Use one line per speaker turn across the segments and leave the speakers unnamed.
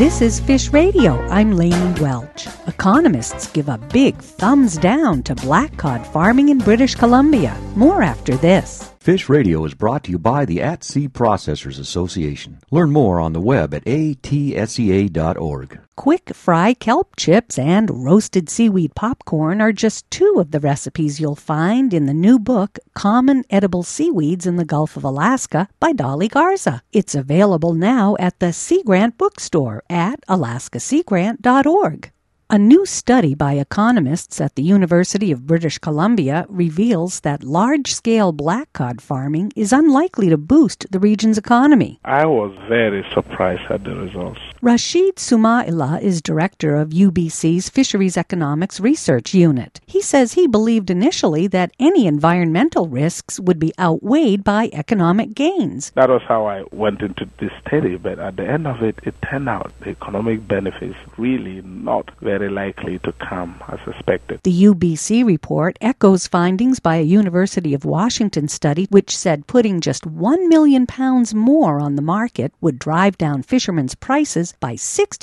This is Fish Radio. I'm Lainey Welch. Economists give a big thumbs down to black cod farming in British Columbia. More after this.
Fish Radio is brought to you by the At-Sea Processors Association. Learn more on the web at atsea.org.
Quick fry kelp chips and roasted seaweed popcorn are just two of the recipes you'll find in the new book, Common Edible Seaweeds in the Gulf of Alaska by Dolly Garza. It's available now at the Sea Grant bookstore at alaskaseagrant.org. A new study by economists at the University of British Columbia reveals that large-scale black cod farming is unlikely to boost the region's economy.
I was very surprised at the results.
Rashid Sumaila is director of UBC's Fisheries Economics Research Unit. He says he believed initially that any environmental risks would be outweighed by economic gains.
That was how I went into this study, but at the end of it, it turned out the economic benefits really not very likely to come as expected.
The UBC report echoes findings by a University of Washington study which said putting just 1 million pounds more on the market would drive down fishermen's prices by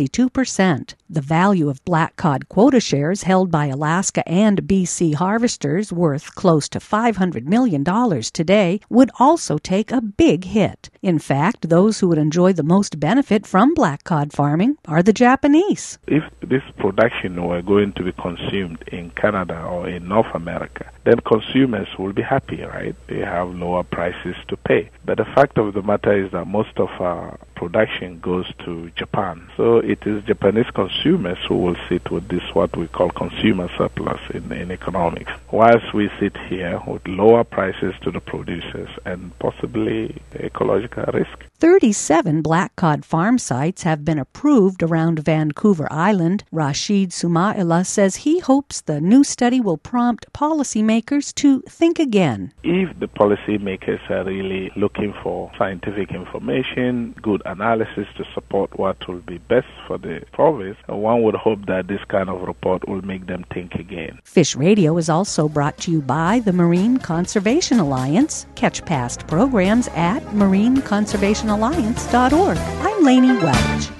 62%. The value of black cod quota shares held by Alaska and BC harvesters, worth close to $500 million today, would also take a big hit. In fact, those who would enjoy the most benefit from black cod farming are the Japanese.
If this production were going to be consumed in Canada or in North America, then consumers will be happy, right? They have lower prices to pay. But the fact of the matter is that most of our production goes to Japan. So it is Japanese consumers who will sit with this, what we call consumer surplus in economics, whilst we sit here with lower prices to the producers and possibly ecological risk.
37 black cod farm sites have been approved around Vancouver Island. Rashid Sumaila says he hopes the new study will prompt policymakers to think again.
If the policymakers are really looking for scientific information, good analysis to support what will be best for the province, one would hope that this kind of report will make them think again.
Fish Radio is also brought to you by the Marine Conservation Alliance. Catch past programs at marineconservationalliance.org. I'm Lainey Welch.